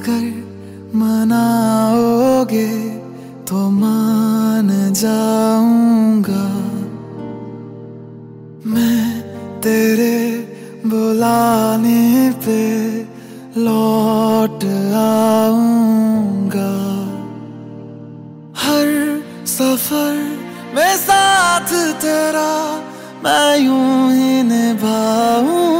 अगर मनाओगे तो मान जाऊंगा, मैं तेरे बुलाने पे लौट आऊंगा। हर सफर में साथ तेरा मैं यूं ही निभाऊंगा।